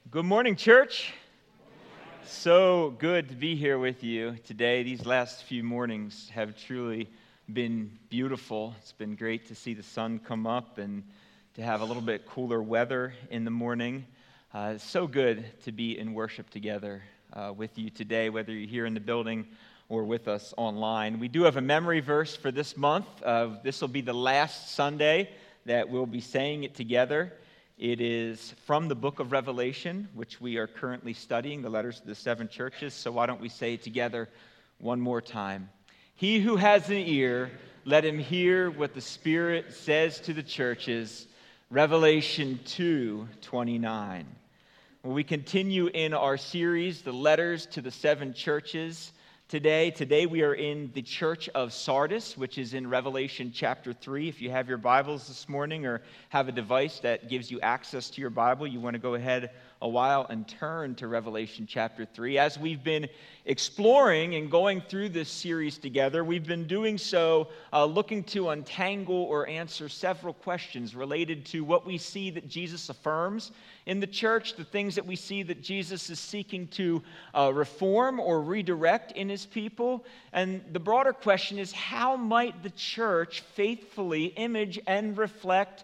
Good morning, church. So good to be here with you today. These last few mornings have truly been beautiful. It's been great to see the sun come up and to have a little bit cooler weather in the morning. It's so good to be in worship together with you today, whether you're here in the building or with us online. We do have a memory verse for this month. This will be the last Sunday that we'll be saying it together. It is from the book of Revelation, which we are currently studying, the letters to the seven churches. So why don't we say it together one more time? He who has an ear, let him hear what the Spirit says to the churches. Revelation 2:29. Well, we continue in our series, the letters to the seven churches. Today we are in the church of Sardis, which is in Revelation chapter 3. If you have your Bibles this morning or have a device that gives you access to your Bible, you want to go ahead a while and turn to Revelation chapter 3. As we've been exploring and going through this series together, we've been doing so looking to untangle or answer several questions related to what we see that Jesus affirms in the church, the things that we see that Jesus is seeking to reform or redirect in his people. And the broader question is, how might the church faithfully image and reflect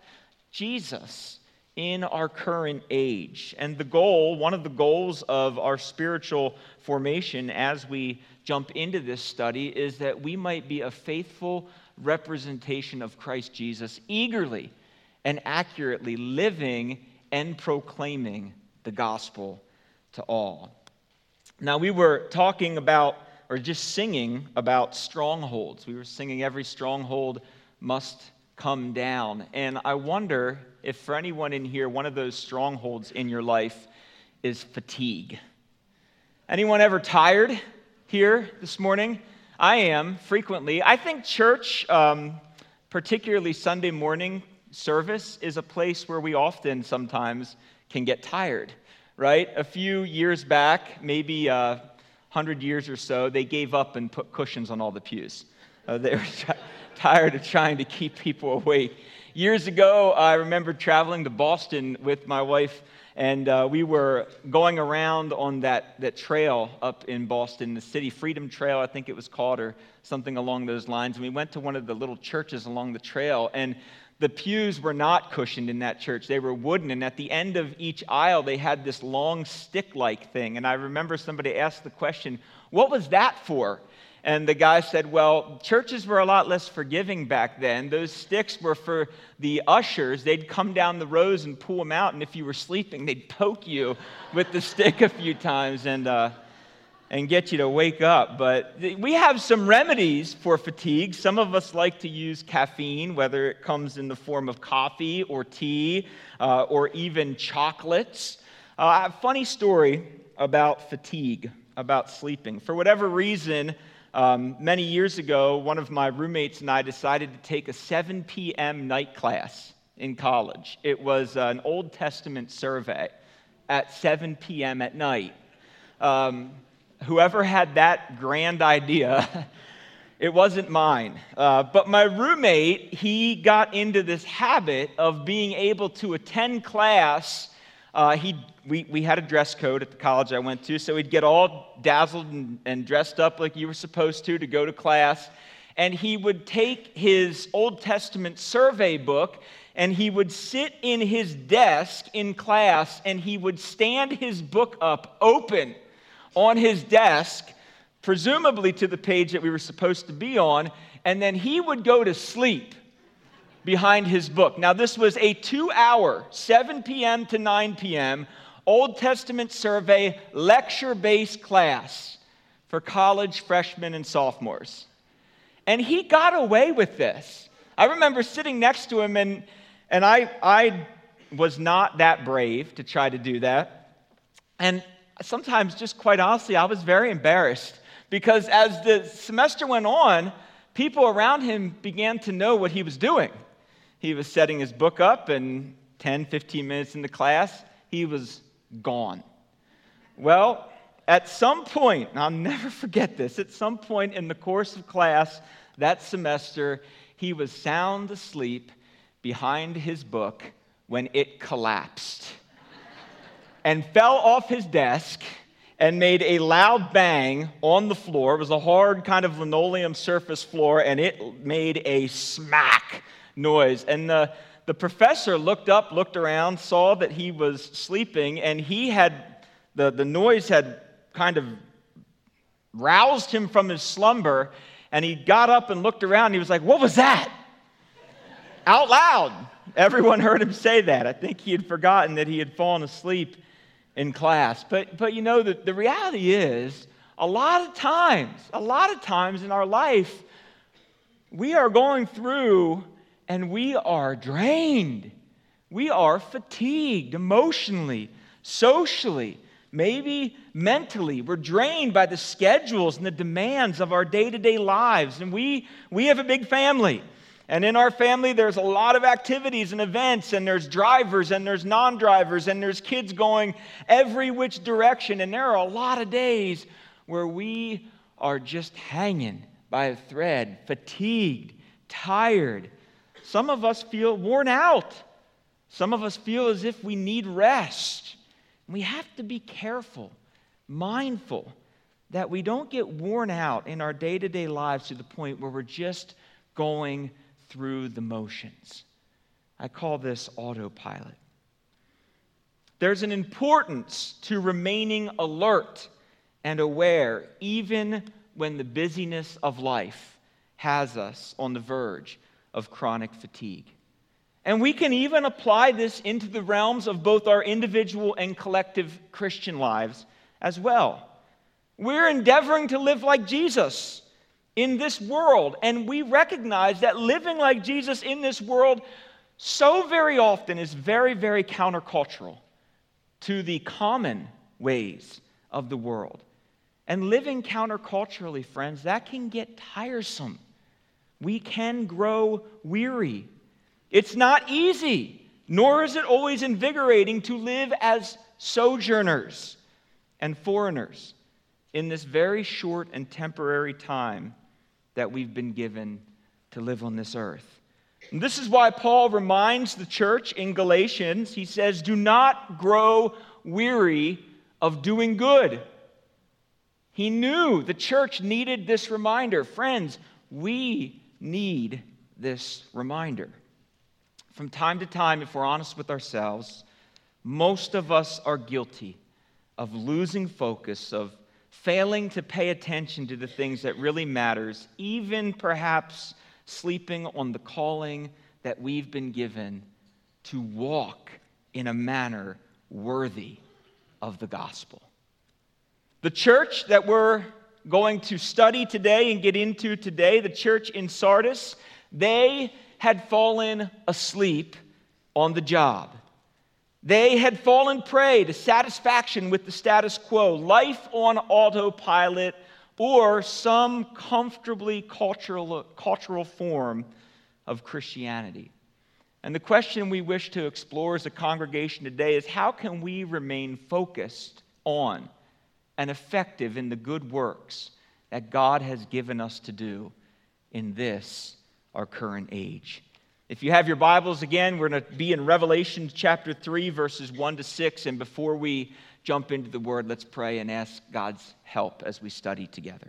Jesus in our current age? And one of the goals of our spiritual formation as we jump into this study is that we might be a faithful representation of Christ Jesus, eagerly and accurately living and proclaiming the gospel to all. Now, we were talking about, or just singing about strongholds. We were singing "Every Stronghold Must Come Down." And I wonder if for anyone in here, one of those strongholds in your life is fatigue. Anyone ever tired here this morning? I am, frequently. I think church, particularly Sunday morning service, is a place where we often sometimes can get tired, right? A few years back, maybe 100 years or so, they gave up and put cushions on all the pews. They were tired of trying to keep people awake. Years ago, I remember traveling to Boston with my wife, and we were going around on that trail up in Boston, the City Freedom Trail, I think it was called, or something along those lines. And we went to one of the little churches along the trail, and the pews were not cushioned in that church. They were wooden, and at the end of each aisle, they had this long stick-like thing. And I remember somebody asked the question, "What was that for?" And the guy said, "Well, churches were a lot less forgiving back then. Those sticks were for the ushers. They'd come down the rows and pull them out, and if you were sleeping, they'd poke you with the stick a few times and get you to wake up." But we have some remedies for fatigue. Some of us like to use caffeine, whether it comes in the form of coffee or tea or even chocolates. I have a funny story about fatigue, about sleeping. For whatever reason, many years ago, one of my roommates and I decided to take a 7 p.m. night class in college. It was an Old Testament survey at 7 p.m. at night. Whoever had that grand idea, it wasn't mine. But my roommate, he got into this habit of being able to attend class. We had a dress code at the college I went to, so he'd get all dazzled and dressed up like you were supposed to go to class. And he would take his Old Testament survey book, and he would sit in his desk in class, and he would stand his book up open on his desk, presumably to the page that we were supposed to be on, and then he would go to sleep behind his book. Now, this was a 2-hour, 7 p.m. to 9 p.m., Old Testament survey, lecture-based class for college freshmen and sophomores. And he got away with this. I remember sitting next to him, and I was not that brave to try to do that. And sometimes, just quite honestly, I was very embarrassed because as the semester went on, people around him began to know what he was doing. He was setting his book up, and 10, 15 minutes into class, he was gone. Well, at some point, and I'll never forget this, at some point in the course of class that semester, he was sound asleep behind his book when it collapsed. and fell off his desk and made a loud bang on the floor. It was a hard kind of linoleum surface floor, and it made a smack noise. And the professor looked up, looked around, saw that he was sleeping, and he had, the noise had kind of roused him from his slumber, and he got up and looked around, and he was like, "What was that?" Out loud. Everyone heard him say that. I think he had forgotten that he had fallen asleep in class. But you know, the reality is, a lot of times in our life, we are going through and we are drained. We are fatigued emotionally, socially, maybe mentally. We're drained by the schedules and the demands of our day-to-day lives. And we have a big family. And in our family, there's a lot of activities and events, and there's drivers, and there's non-drivers, and there's kids going every which direction. And there are a lot of days where we are just hanging by a thread, fatigued, tired. Some of us feel worn out. Some of us feel as if we need rest. We have to be careful, mindful, that we don't get worn out in our day-to-day lives to the point where we're just going through the motions. I call this autopilot. There's an importance to remaining alert and aware, even when the busyness of life has us on the verge of chronic fatigue. And we can even apply this into the realms of both our individual and collective Christian lives as well. We're endeavoring to live like Jesus in this world, and we recognize that living like Jesus in this world so very often is very, very countercultural to the common ways of the world. And living counterculturally, friends, that can get tiresome. We can grow weary. It's not easy, nor is it always invigorating to live as sojourners and foreigners in this very short and temporary time that we've been given to live on this earth. And this is why Paul reminds the church in Galatians. He says, "Do not grow weary of doing good." He knew the church needed this reminder. Friends, we need this reminder. From time to time, if we're honest with ourselves, most of us are guilty of losing focus, of failing to pay attention to the things that really matters, even perhaps sleeping on the calling that we've been given to walk in a manner worthy of the gospel. The church that we're going to study today and get into today, the church in Sardis, they had fallen asleep on the job. They had fallen prey to satisfaction with the status quo, life on autopilot, or some comfortably cultural form of Christianity. And the question we wish to explore as a congregation today is, how can we remain focused on and effective in the good works that God has given us to do in this, our current age? If you have your Bibles, again, we're going to be in Revelation chapter 3, verses 1 to 6. And before we jump into the Word, let's pray and ask God's help as we study together.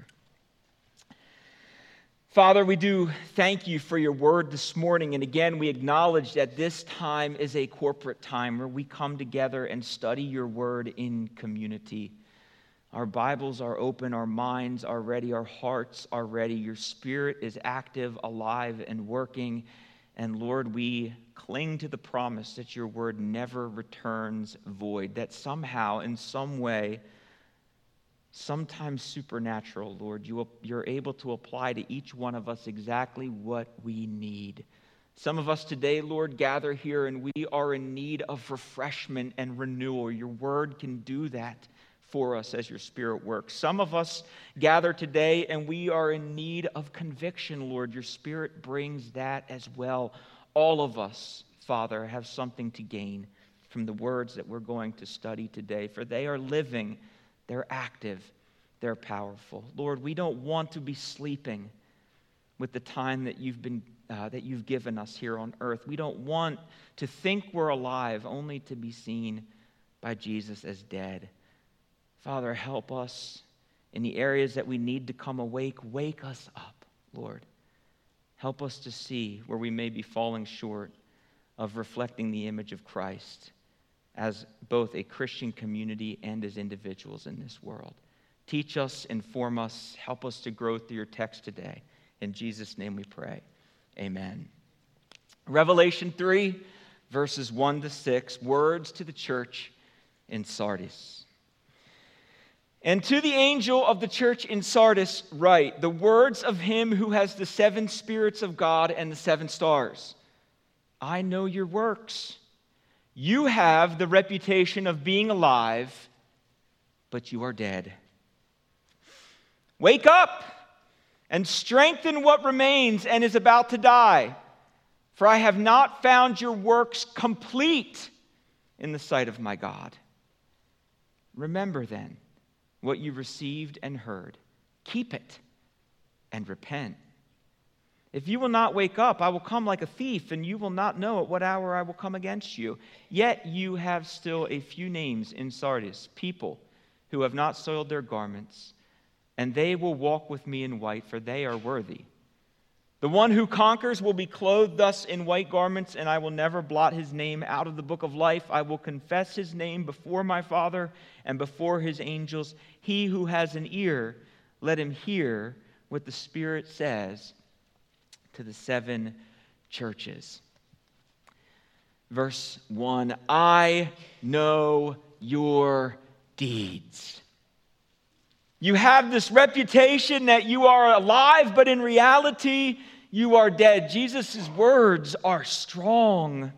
Father, we do thank you for your Word this morning. And again, we acknowledge that this time is a corporate time where we come together and study your Word in community. Our Bibles are open, our minds are ready, our hearts are ready. Your Spirit is active, alive, and working. And Lord, we cling to the promise that your word never returns void, that somehow, in some way, sometimes supernatural, Lord, you're able to apply to each one of us exactly what we need. Some of us today, Lord, gather here and we are in need of refreshment and renewal. Your word can do that for us as your Spirit works. Some of us gather today and we are in need of conviction, Lord. Your Spirit brings that as well. All of us, Father, have something to gain from the words that we're going to study today, for they are living, they're active, they're powerful. Lord, we don't want to be sleeping with the time that you've given us here on earth. We don't want to think we're alive only to be seen by Jesus as dead. Father, help us in the areas that we need to come awake. Wake us up, Lord. Help us to see where we may be falling short of reflecting the image of Christ as both a Christian community and as individuals in this world. Teach us, inform us, help us to grow through your text today. In Jesus' name we pray. Amen. Revelation 3, verses 1 to 6, words to the church in Sardis. And to the angel of the church in Sardis write, the words of him who has the 7 spirits of God and the 7 stars. I know your works. You have the reputation of being alive, but you are dead. Wake up and strengthen what remains and is about to die. For I have not found your works complete in the sight of my God. Remember then what you received and heard. Keep it and repent. If you will not wake up, I will come like a thief, and you will not know at what hour I will come against you. Yet you have still a few names in Sardis, people who have not soiled their garments, and they will walk with me in white, for they are worthy. The one who conquers will be clothed thus in white garments, and I will never blot his name out of the book of life. I will confess his name before my Father and before his angels. He who has an ear, let him hear what the Spirit says to the 7 churches. Verse 1, I know your deeds. You have this reputation that you are alive, but in reality, you are dead. Jesus' words are strong.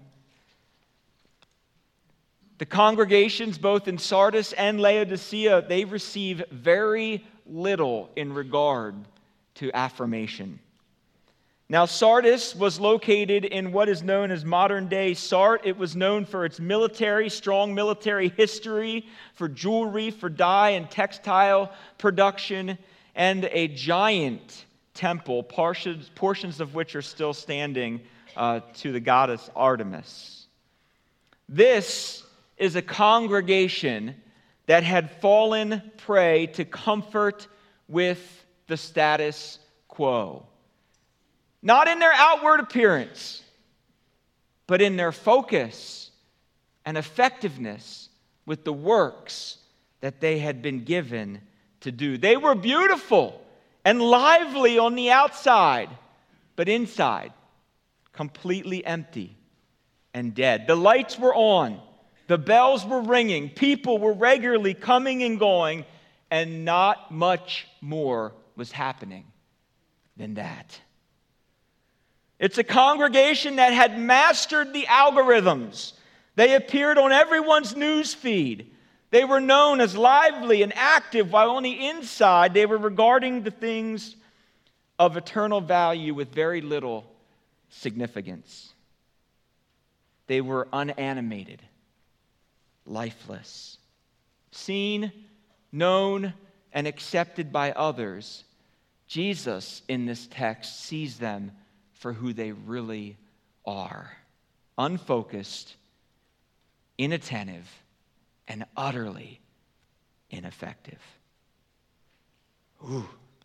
The congregations, both in Sardis and Laodicea, they receive very little in regard to affirmation. Now, Sardis was located in what is known as modern-day Sart. It was known for its strong military history, for jewelry, for dye and textile production, and a giant temple, portions of which are still standing to the goddess Artemis. This is a congregation that had fallen prey to comfort with the status quo. Not in their outward appearance, but in their focus and effectiveness with the works that they had been given to do. They were beautiful and lively on the outside, but inside, completely empty and dead. The lights were on, the bells were ringing, people were regularly coming and going, and not much more was happening than that. It's a congregation that had mastered the algorithms. They appeared on everyone's news feed. They were known as lively and active, while on the inside they were regarding the things of eternal value with very little significance. They were unanimated, lifeless, seen, known, and accepted by others. Jesus, in this text, sees them for who they really are. Unfocused, inattentive, and utterly ineffective. Ooh.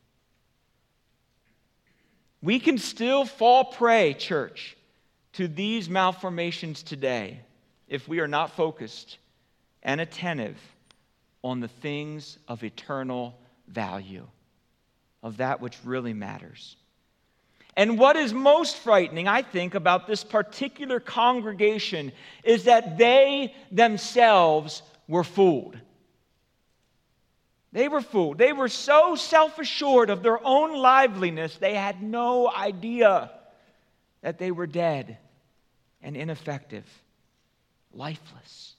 We can still fall prey, church, to these malformations today if we are not focused and attentive on the things of eternal value, of that which really matters. And what is most frightening, I think, about this particular congregation is that they themselves were fooled. They were fooled. They were so self-assured of their own liveliness, they had no idea that they were dead and ineffective, lifeless.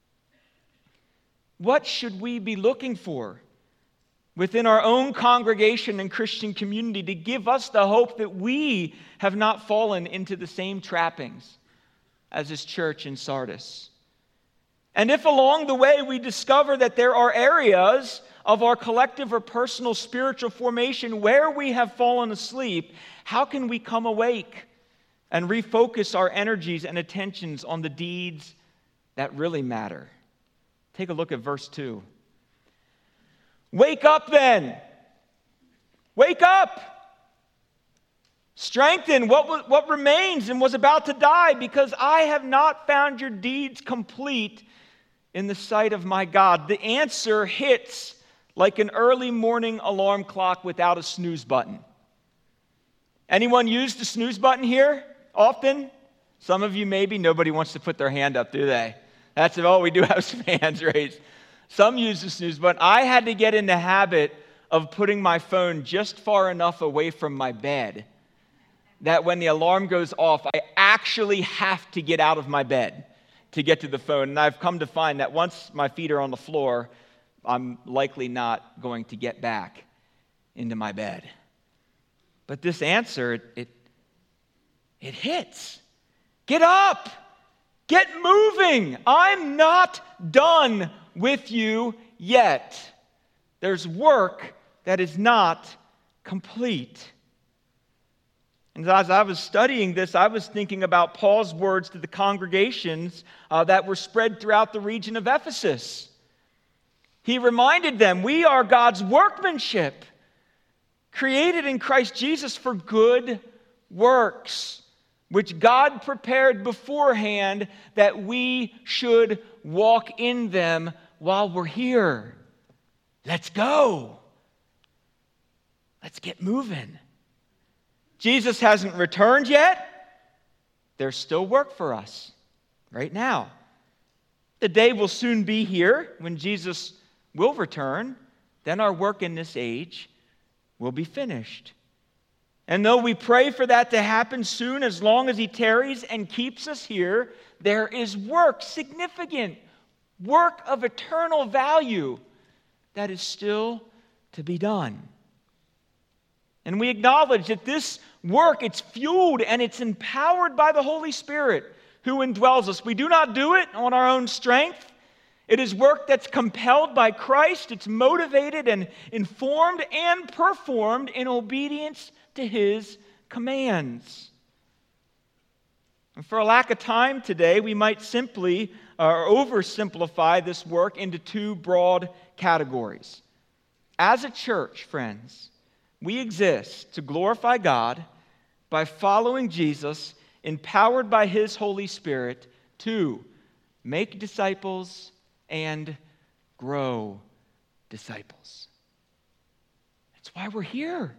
What should we be looking for within our own congregation and Christian community to give us the hope that we have not fallen into the same trappings as this church in Sardis? And if along the way we discover that there are areas of our collective or personal spiritual formation where we have fallen asleep, how can we come awake and refocus our energies and attentions on the deeds that really matter? Take a look at verse 2. Wake up then. Wake up. Strengthen what remains and was about to die, because I have not found your deeds complete in the sight of my God. The answer hits like an early morning alarm clock without a snooze button. Anyone use the snooze button here often? Some of you maybe. Nobody wants to put their hand up, do they? That's it. Oh, we do have some hands raised. Some use the snooze button. I had to get in the habit of putting my phone just far enough away from my bed that when the alarm goes off, I actually have to get out of my bed to get to the phone. And I've come to find that once my feet are on the floor, I'm likely not going to get back into my bed. But this answer, it hits. Get up. Get moving. I'm not done with you yet. There's work that is not complete. And as I was studying this, I was thinking about Paul's words to the congregations that were spread throughout the region of Ephesus. He reminded them, we are God's workmanship, created in Christ Jesus for good works, which God prepared beforehand that we should walk in them while we're here. Let's go. Let's get moving. Jesus hasn't returned yet. There's still work for us right now. The day will soon be here when Jesus will return. Then our work in this age will be finished. And though we pray for that to happen soon, as long as He tarries and keeps us here, there is work, significant work of eternal value that is still to be done. And we acknowledge that this work, it's fueled and it's empowered by the Holy Spirit who indwells us. We do not do it on our own strength. It is work that's compelled by Christ. It's motivated and informed and performed in obedience to His commands. And for a lack of time today, we might simply oversimplify this work into two broad categories. As a church, friends, we exist to glorify God by following Jesus, empowered by His Holy Spirit to make disciples and grow disciples. That's why we're here.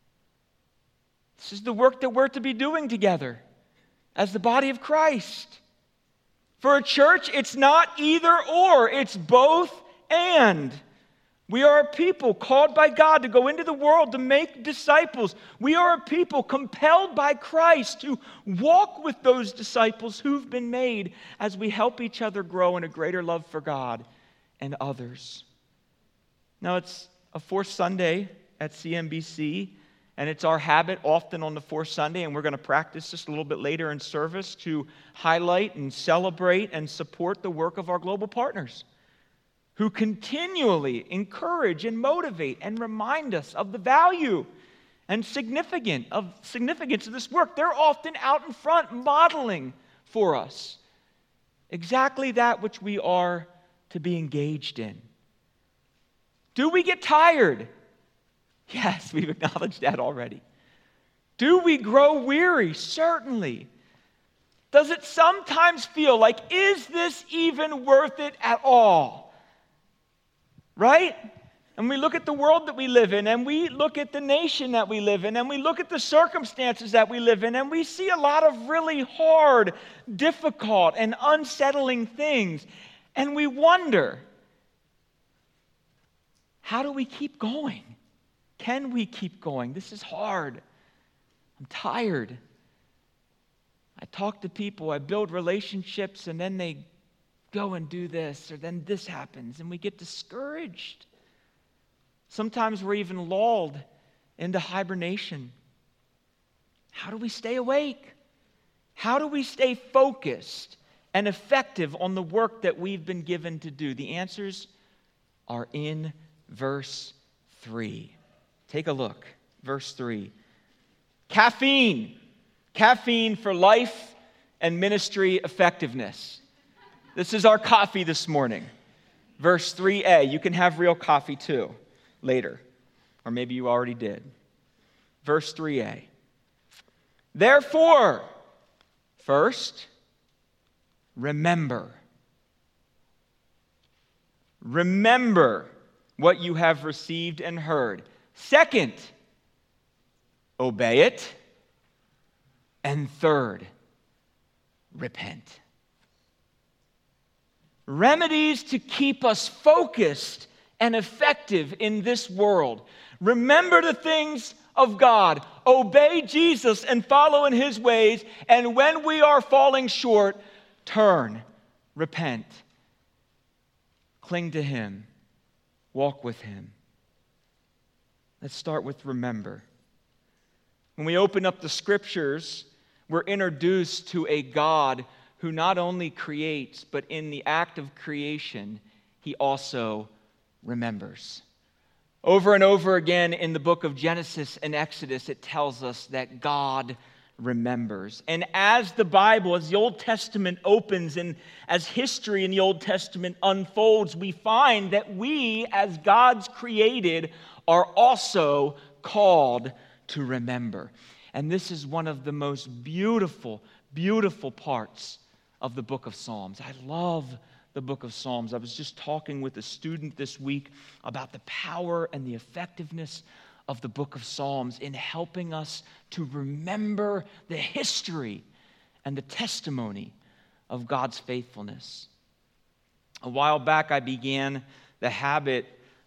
This is the work that we're to be doing together as the body of Christ. For a church, it's not either or, it's both and. We are a people called by God to go into the world to make disciples. We are a people compelled by Christ to walk with those disciples who've been made as we help each other grow in a greater love for God and others. Now, it's a fourth Sunday at CMBC, and it's our habit often on the fourth Sunday, and we're going to practice this a little bit later in service, to highlight and celebrate and support the work of our global partners, who continually encourage and motivate and remind us of the value and significance of this work. They're often out in front modeling for us exactly that which we are to be engaged in. Do we get tired? Yes, we've acknowledged that already. Do we grow weary? Certainly. Does it sometimes feel like, is this even worth it at all? Right? And we look at the world that we live in, and we look at the nation that we live in, and we look at the circumstances that we live in, and we see a lot of really hard, difficult, and unsettling things. And we wonder, how do we keep going? Can we keep going? This is hard. I'm tired. I talk to people, I build relationships, and then they go and do this, or then this happens, and we get discouraged. Sometimes we're even lulled into hibernation. How do we stay awake? How do we stay focused and effective on the work that we've been given to do? The answers are in verse 3. Take a look. Verse 3. Caffeine. Caffeine for life and ministry effectiveness. This is our coffee this morning. verse 3a. You can have real coffee too later, or maybe you already did. Verse 3a. Therefore, first, remember. Remember what you have received and heard. Second, obey it. And third, repent. Remedies to keep us focused and effective in this world. Remember the things of God. Obey Jesus and follow in His ways. And when we are falling short, turn, repent. Cling to Him. Walk with Him. Let's start with remember. When we open up the Scriptures, we're introduced to a God who not only creates, but in the act of creation, He also remembers. Over and over again in the book of Genesis and Exodus, it tells us that God remembers. And as the Bible, as the Old Testament opens and as history in the Old Testament unfolds, we find that we, as God's created, are also called to remember. And this is one of the most beautiful, beautiful parts of the book of Psalms. I love the book of Psalms. I was just talking with a student this week about the power and the effectiveness of the book of Psalms in helping us to remember the history and the testimony of God's faithfulness. A while back, I began the habit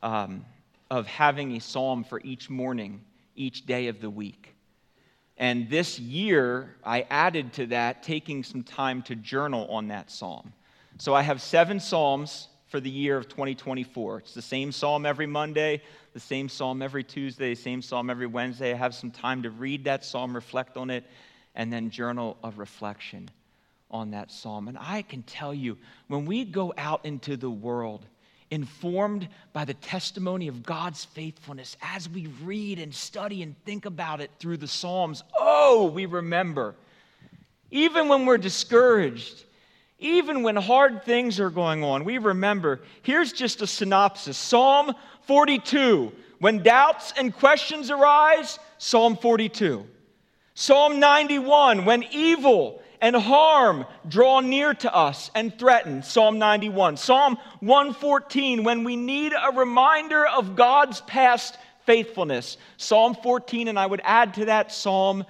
of having a psalm for each morning, each day of the week. And this year, I added to that taking some time to journal on that psalm. So I have 7 psalms for the year of 2024. It's the same psalm every Monday, the same psalm every Tuesday, same psalm every Wednesday. I have some time to read that psalm, reflect on it, and then journal a reflection on that psalm. And I can tell you, when we go out into the world, informed by the testimony of God's faithfulness, as we read and study and think about it through the Psalms, we remember. Even when we're discouraged, even when hard things are going on, we remember. Here's just a synopsis. Psalm 42. When doubts and questions arise, Psalm 42. Psalm 91. When evil and harm draw near to us and threaten, Psalm 91. Psalm 114. When we need a reminder of God's past faithfulness, Psalm 14, and I would add to that Psalm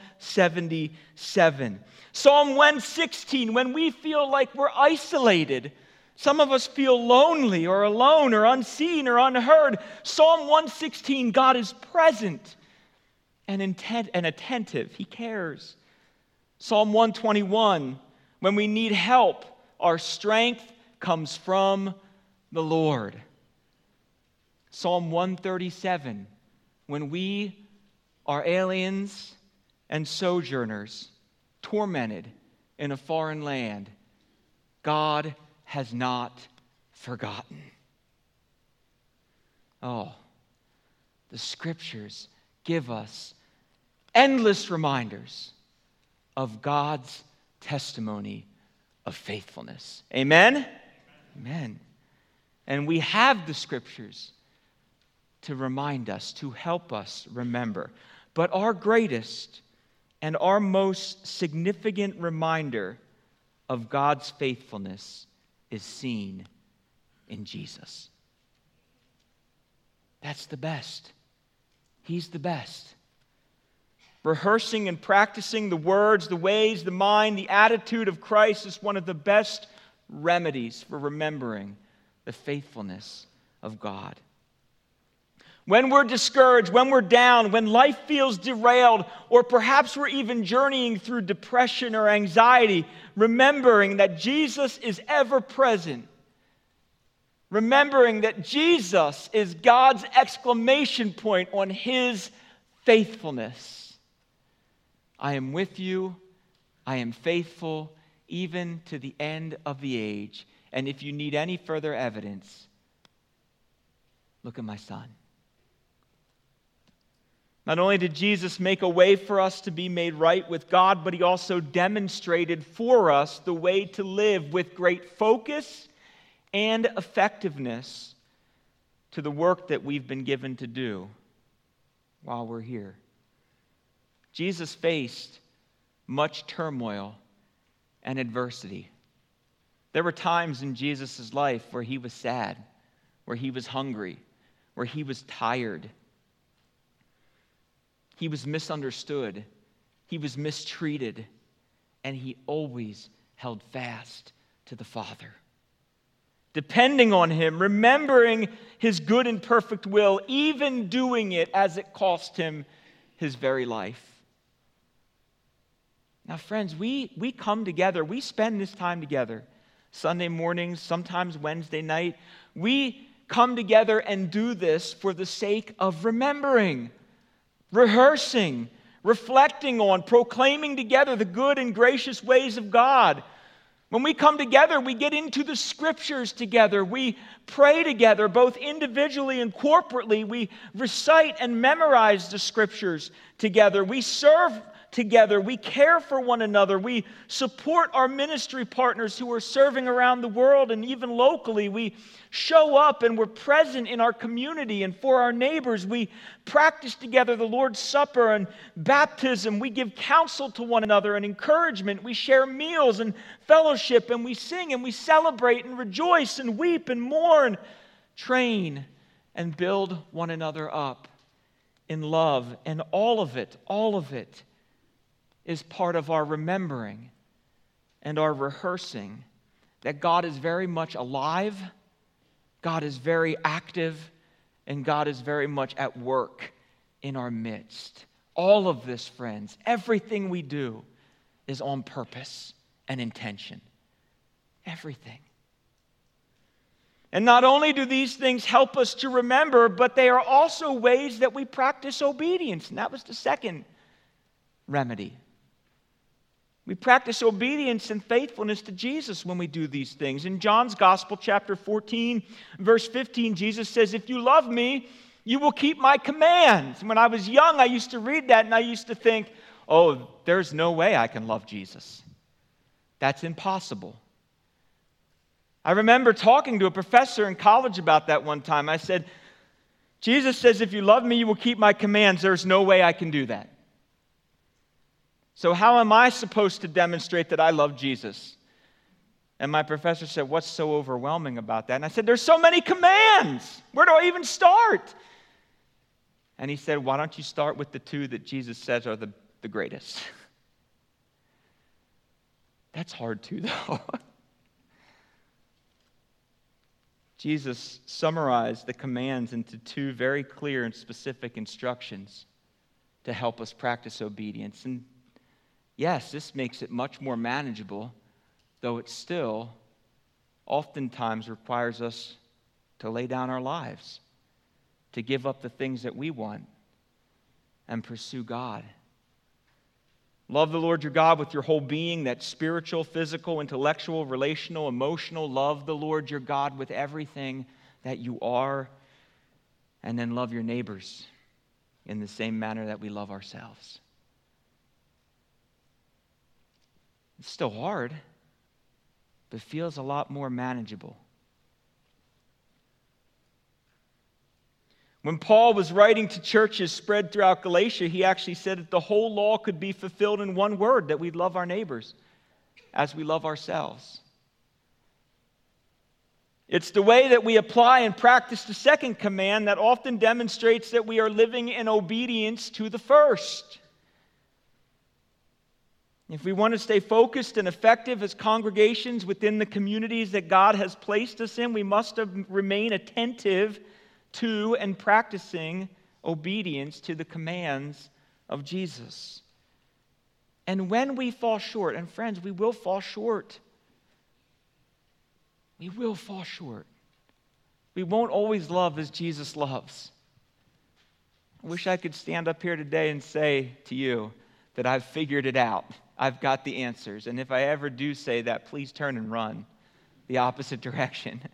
77. Psalm 116, when we feel like we're isolated, some of us feel lonely or alone or unseen or unheard. Psalm 116, God is present and attentive. He cares. Psalm 121, when we need help, our strength comes from the Lord. Psalm 137, when we are aliens and sojourners, tormented in a foreign land, God has not forgotten. The Scriptures give us endless reminders of God's testimony of faithfulness. Amen? Amen. And we have the Scriptures to remind us, to help us remember. But our greatest and our most significant reminder of God's faithfulness is seen in Jesus. That's the best. He's the best. Rehearsing and practicing the words, the ways, the mind, the attitude of Christ is one of the best remedies for remembering the faithfulness of God. When we're discouraged, when we're down, when life feels derailed, or perhaps we're even journeying through depression or anxiety, remembering that Jesus is ever present. Remembering that Jesus is God's exclamation point on His faithfulness. I am with you, I am faithful, even to the end of the age. And if you need any further evidence, look at my son. Not only did Jesus make a way for us to be made right with God, but He also demonstrated for us the way to live with great focus and effectiveness to the work that we've been given to do while we're here. Jesus faced much turmoil and adversity. There were times in Jesus' life where he was sad, where he was hungry, where he was tired. He was misunderstood. He was mistreated. And he always held fast to the Father, depending on him, remembering his good and perfect will, even doing it as it cost him his very life. Now, friends, we come together. We spend this time together. Sunday mornings, sometimes Wednesday night. We come together and do this for the sake of remembering, rehearsing, reflecting on, proclaiming together the good and gracious ways of God. When we come together, we get into the Scriptures together. We pray together, both individually and corporately. We recite and memorize the Scriptures together. We serve together. We care for one another. We support our ministry partners who are serving around the world and even locally. We show up and we're present in our community and for our neighbors. We practice together the Lord's Supper and baptism. We give counsel to one another and encouragement. We share meals and fellowship, and we sing and we celebrate and rejoice and weep and mourn, train and build one another up in love. And all of it is part of our remembering and our rehearsing that God is very much alive, God is very active, and God is very much at work in our midst. All of this, friends, everything we do is on purpose and intention. Everything. And not only do these things help us to remember, but they are also ways that we practice obedience. And that was the second remedy. We practice obedience and faithfulness to Jesus when we do these things. In John's Gospel, chapter 14, verse 15, Jesus says, "If you love me, you will keep my commands." When I was young, I used to read that and I used to think, oh, there's no way I can love Jesus. That's impossible. I remember talking to a professor in college about that one time. I said, Jesus says, if you love me, you will keep my commands. There's no way I can do that. So how am I supposed to demonstrate that I love Jesus? And my professor said, what's so overwhelming about that? And I said, there's so many commands. Where do I even start? And he said, why don't you start with the two that Jesus says are the greatest? That's hard too, though. Jesus summarized the commands into two very clear and specific instructions to help us practice obedience. And yes, this makes it much more manageable, though it still oftentimes requires us to lay down our lives, to give up the things that we want, and pursue God. Love the Lord your God with your whole being, that's spiritual, physical, intellectual, relational, emotional. Love the Lord your God with everything that you are, and then love your neighbors in the same manner that we love ourselves. It's still hard, but feels a lot more manageable. When Paul was writing to churches spread throughout Galatia, he actually said that the whole law could be fulfilled in one word, that we love our neighbors as we love ourselves. It's the way that we apply and practice the second command that often demonstrates that we are living in obedience to the first. If we want to stay focused and effective as congregations within the communities that God has placed us in, we must remain attentive to and practicing obedience to the commands of Jesus. And when we fall short, and friends, we will fall short. We will fall short. We won't always love as Jesus loves. I wish I could stand up here today and say to you that I've figured it out. I've got the answers. And if I ever do say that, please turn and run the opposite direction.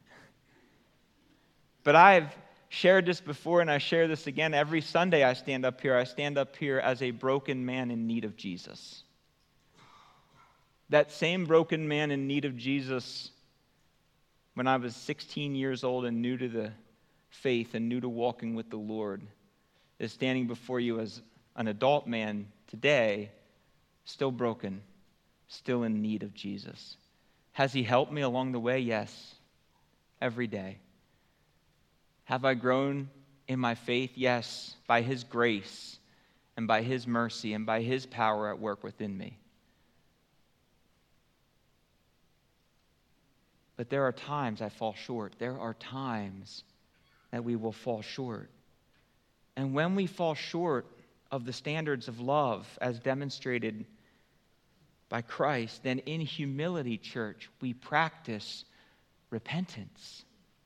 But I've shared this before, and I share this again. Every Sunday I stand up here as a broken man in need of Jesus. That same broken man in need of Jesus when I was 16 years old and new to the faith and new to walking with the Lord is standing before you as an adult man today, still broken, still in need of Jesus. Has he helped me along the way? Yes, every day. Have I grown in my faith? Yes, by his grace and by his mercy and by his power at work within me. But there are times I fall short. There are times that we will fall short. And when we fall short of the standards of love as demonstrated by Christ, then in humility, church, we practice repentance.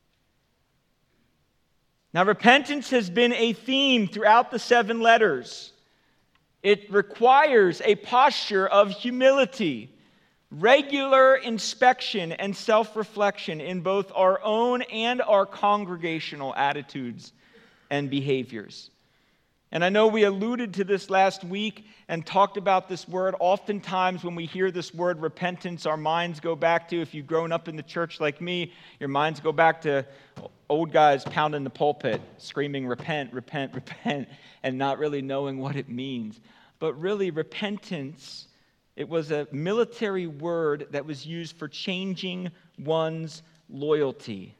Now, repentance has been a theme throughout the 7 letters. It requires a posture of humility, regular inspection and self-reflection in both our own and our congregational attitudes and behaviors. And I know we alluded to this last week and talked about this word. Oftentimes when we hear this word repentance, our minds go back to, if you've grown up in the church like me, your minds go back to old guys pounding the pulpit, screaming, repent, repent, repent, and not really knowing what it means. But really, repentance, it was a military word that was used for changing one's loyalty.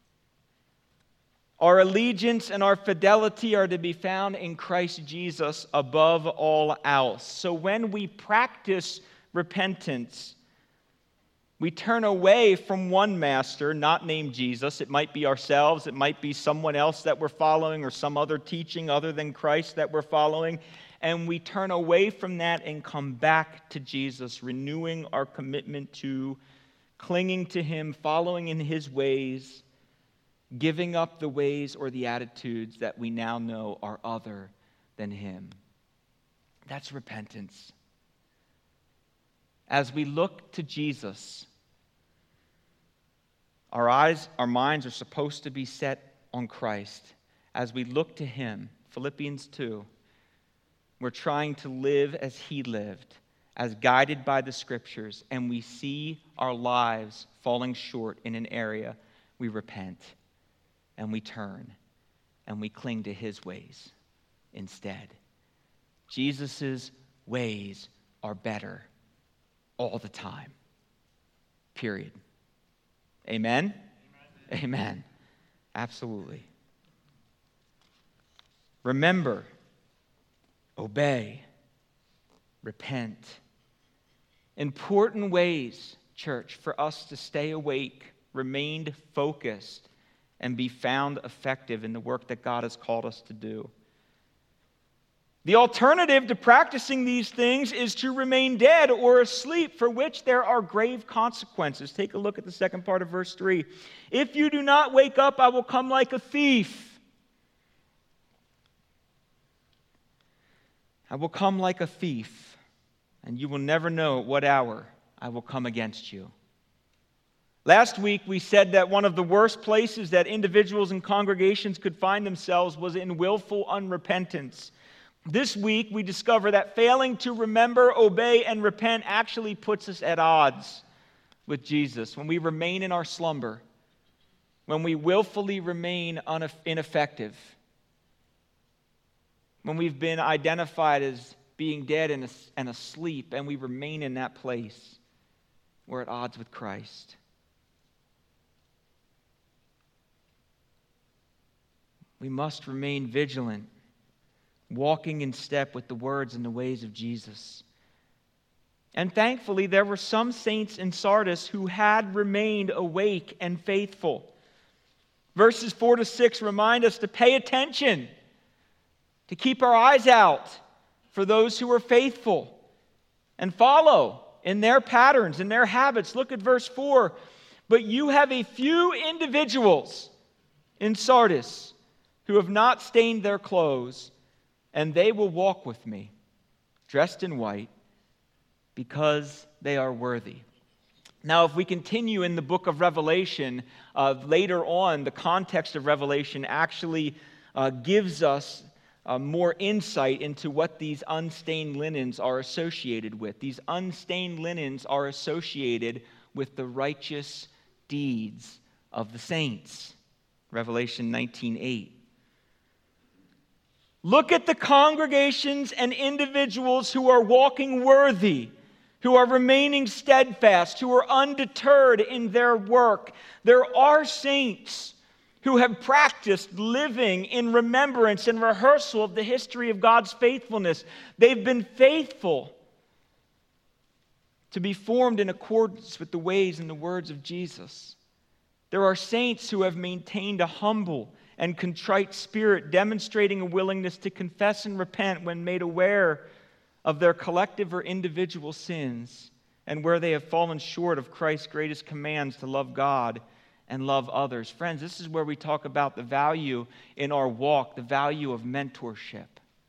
Our allegiance and our fidelity are to be found in Christ Jesus above all else. So when we practice repentance, we turn away from one master, not named Jesus. It might be ourselves, it might be someone else that we're following, or some other teaching other than Christ that we're following. And we turn away from that and come back to Jesus, renewing our commitment to clinging to him, following in his ways, giving up the ways or the attitudes that we now know are other than him. That's repentance. As we look to Jesus, our eyes, our minds are supposed to be set on Christ. As we look to him, Philippians 2, we're trying to live as he lived, as guided by the scriptures, and we see our lives falling short in an area. We repent, and we turn, and we cling to his ways instead. Jesus' ways are better all the time. Period. Amen? Amen. Amen. Absolutely. Remember, obey, repent. Important ways, church, for us to stay awake, remain focused, and be found effective in the work that God has called us to do. The alternative to practicing these things is to remain dead or asleep, for which there are grave consequences. Take a look at the second part of verse 3. If you do not wake up, I will come like a thief. I will come like a thief, and you will never know at what hour I will come against you. Last week, we said that one of the worst places that individuals and congregations could find themselves was in willful unrepentance. This week, we discover that failing to remember, obey, and repent actually puts us at odds with Jesus. When we remain in our slumber, when we willfully remain ineffective, when we've been identified as being dead and asleep, and we remain in that place, we're at odds with Christ. We must remain vigilant, walking in step with the words and the ways of Jesus. And thankfully, there were some saints in Sardis who had remained awake and faithful. Verses 4-6 remind us to pay attention, to keep our eyes out for those who are faithful and follow in their patterns, in their habits. Look at verse 4. But you have a few individuals in Sardis who have not stained their clothes, and they will walk with me, dressed in white, because they are worthy. Now, if we continue in the book of Revelation, later on, the context of Revelation actually gives us more insight into what these unstained linens are associated with. These unstained linens are associated with the righteous deeds of the saints. Revelation 19:8. Look at the congregations and individuals who are walking worthy, who are remaining steadfast, who are undeterred in their work. There are saints who have practiced living in remembrance and rehearsal of the history of God's faithfulness. They've been faithful to be formed in accordance with the ways and the words of Jesus. There are saints who have maintained a humble and contrite spirit, demonstrating a willingness to confess and repent when made aware of their collective or individual sins and where they have fallen short of Christ's greatest commands to love God and love others. Friends, this is where we talk about the value in our walk, the value of mentorship,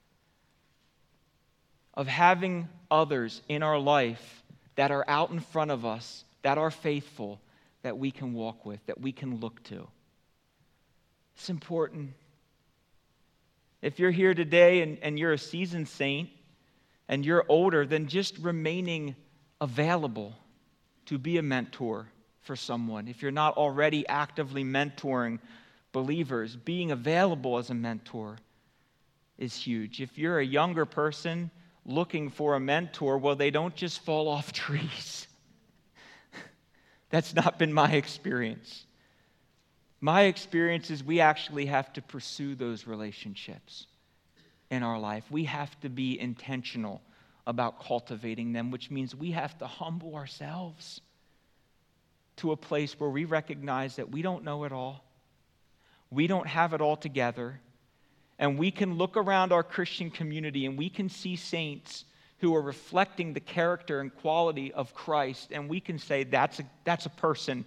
of having others in our life that are out in front of us, that are faithful, that we can walk with, that we can look to. It's important. If you're here today and you're a seasoned saint and you're older, then just remaining available to be a mentor for someone. If you're not already actively mentoring believers, being available as a mentor is huge. If you're a younger person looking for a mentor, well, they don't just fall off trees. That's not been my experience. My experience is we actually have to pursue those relationships in our life. We have to be intentional about cultivating them, which means we have to humble ourselves to a place where we recognize that we don't know it all. We don't have it all together. And we can look around our Christian community and we can see saints who are reflecting the character and quality of Christ. And we can say, that's a person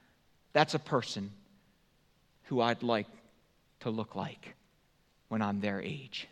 who I'd like to look like when I'm their age.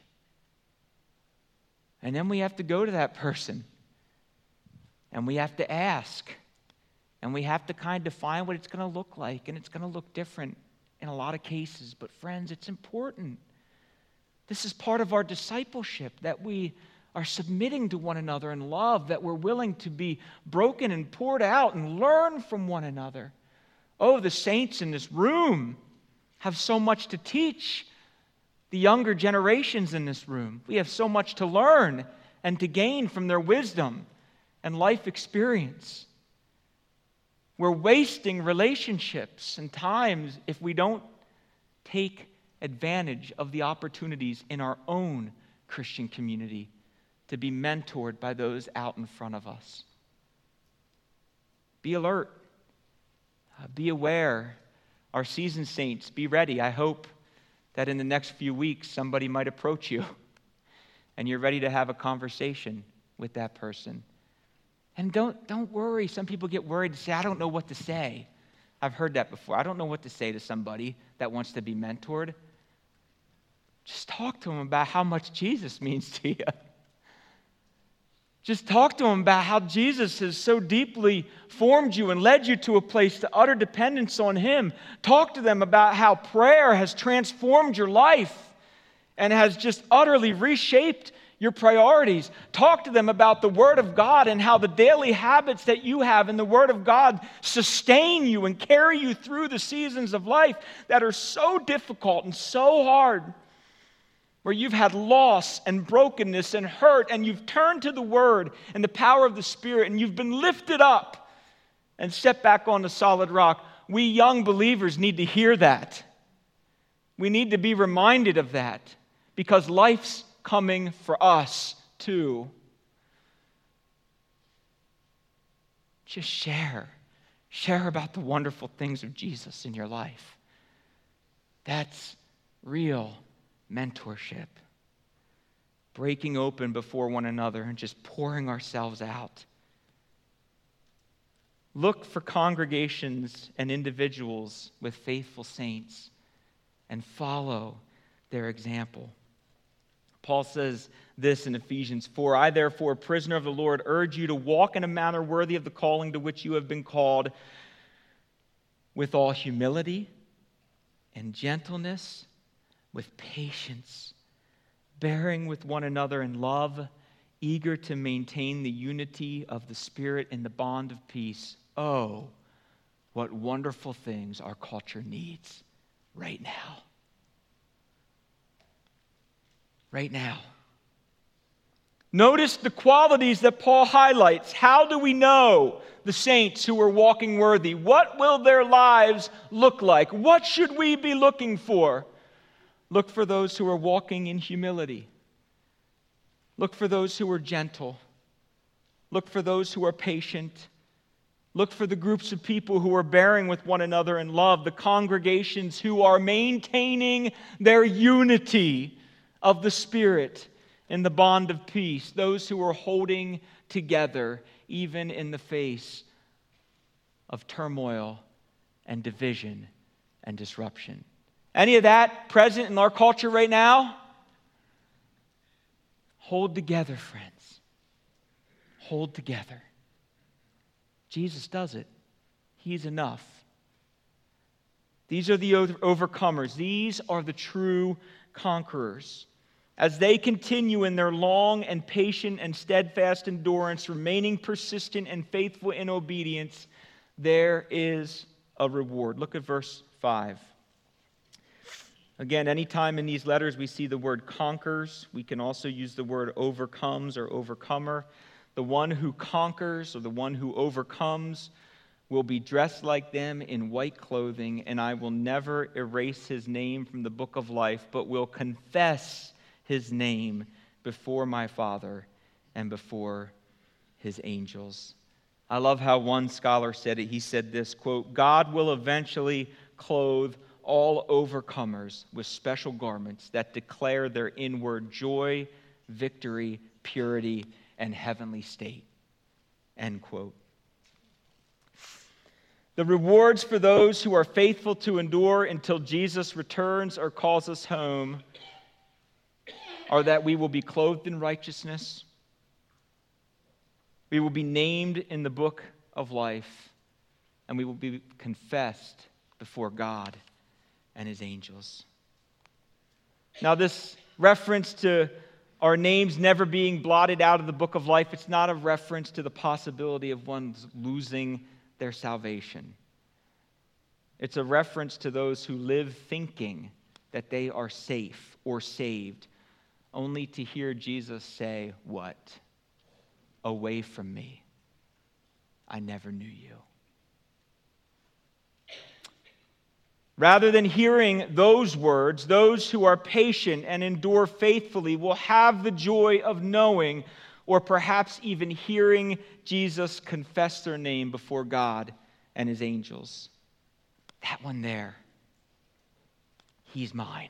And then we have to go to that person and we have to ask and we have to kind of define what it's going to look like, and it's going to look different in a lot of cases. But friends, it's important. This is part of our discipleship, that we are submitting to one another in love, that we're willing to be broken and poured out and learn from one another. Oh, the saints in this room have so much to teach the younger generations in this room. We have so much to learn and to gain from their wisdom and life experience. We're wasting relationships and times if we don't take advantage of the opportunities in our own Christian community to be mentored by those out in front of us. Be alert. Be aware. Our seasoned saints, be ready. I hope that in the next few weeks somebody might approach you and you're ready to have a conversation with that person. And don't worry. Some people get worried and say, I don't know what to say. I've heard that before. I don't know what to say to somebody that wants to be mentored. Just talk to them about how much Jesus means to you. Just talk to them about how Jesus has so deeply formed you and led you to a place to utter dependence on Him. Talk to them about how prayer has transformed your life and has just utterly reshaped your priorities. Talk to them about the Word of God and how the daily habits that you have in the Word of God sustain you and carry you through the seasons of life that are so difficult and so hard, where you've had loss and brokenness and hurt, and you've turned to the Word and the power of the Spirit, and you've been lifted up and set back on the solid rock. We young believers need to hear that. We need to be reminded of that, because life's coming for us too. Just share about the wonderful things of Jesus in your life. That's real mentorship. Breaking open before one another and just pouring ourselves out. Look for congregations and individuals with faithful saints and follow their example. Paul says this in Ephesians 4, I therefore, prisoner of the Lord, urge you to walk in a manner worthy of the calling to which you have been called, with all humility and gentleness, with patience, bearing with one another in love, eager to maintain the unity of the Spirit in the bond of peace. Oh, what wonderful things our culture needs right now. Right now. Notice the qualities that Paul highlights. How do we know the saints who are walking worthy? What will their lives look like? What should we be looking for? Look for those who are walking in humility. Look for those who are gentle. Look for those who are patient. Look for the groups of people who are bearing with one another in love, the congregations who are maintaining their unity of the Spirit in the bond of peace, those who are holding together even in the face of turmoil and division and disruption. Any of that present in our culture right now? Hold together, friends. Hold together. Jesus does it. He's enough. These are the overcomers. These are the true conquerors. As they continue in their long and patient and steadfast endurance, remaining persistent and faithful in obedience, there is a reward. Look at verse 5. Again, anytime in these letters we see the word conquers, we can also use the word overcomes or overcomer. The one who conquers or the one who overcomes will be dressed like them in white clothing, and I will never erase his name from the book of life, but will confess his name before my Father and before his angels. I love how one scholar said it. He said this, quote, God will eventually clothe all overcomers with special garments that declare their inward joy, victory, purity, and heavenly state. End quote. The rewards for those who are faithful to endure until Jesus returns or calls us home are that we will be clothed in righteousness, we will be named in the book of life, and we will be confessed before God and his angels. Now, this reference to our names never being blotted out of the book of life, it's not a reference to the possibility of one losing their salvation. It's a reference to those who live thinking that they are safe or saved, only to hear Jesus say, what? Away from me, I never knew you. Rather than hearing those words, those who are patient and endure faithfully will have the joy of knowing, or perhaps even hearing Jesus confess their name before God and his angels. That one there, he's mine.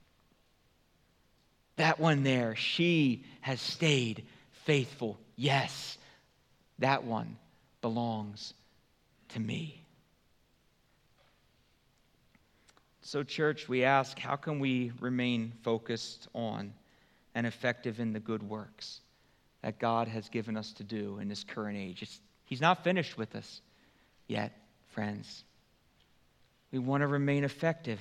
That one there, she has stayed faithful. Yes, that one belongs to me. So, church, we ask, how can we remain focused on and effective in the good works that God has given us to do in this current age? He's not finished with us yet, friends. We want to remain effective.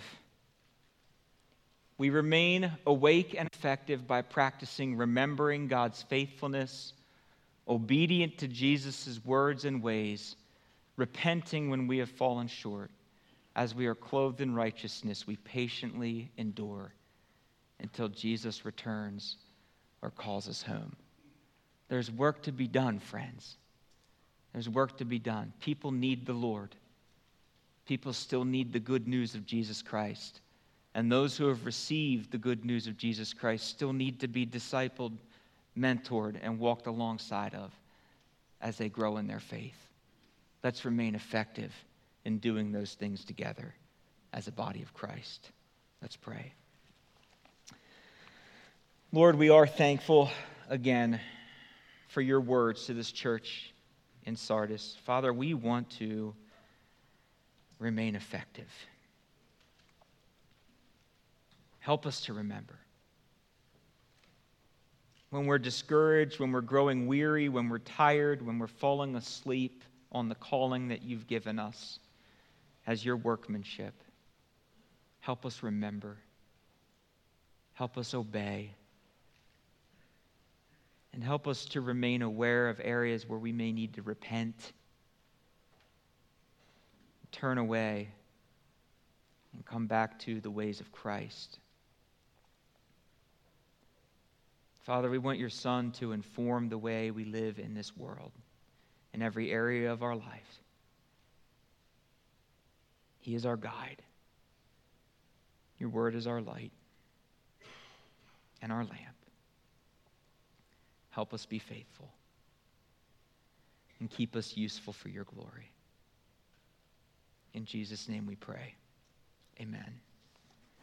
We remain awake and effective by practicing remembering God's faithfulness, obedient to Jesus' words and ways, repenting when we have fallen short. As we are clothed in righteousness, we patiently endure until Jesus returns or calls us home. There's work to be done, friends. There's work to be done. People need the Lord. People still need the good news of Jesus Christ. And those who have received the good news of Jesus Christ still need to be discipled, mentored, and walked alongside of as they grow in their faith. Let's remain effective in doing those things together as a body of Christ. Let's pray. Lord, we are thankful again for your words to this church in Sardis. Father, we want to remain effective. Help us to remember. When we're discouraged, when we're growing weary, when we're tired, when we're falling asleep on the calling that you've given us as your workmanship, help us remember. Help us obey. And help us to remain aware of areas where we may need to repent, turn away and come back to the ways of Christ. Father, we want your Son to inform the way we live in this world, in every area of our life. He is our guide. Your word is our light and our lamp. Help us be faithful and keep us useful for your glory. In Jesus' name we pray. Amen.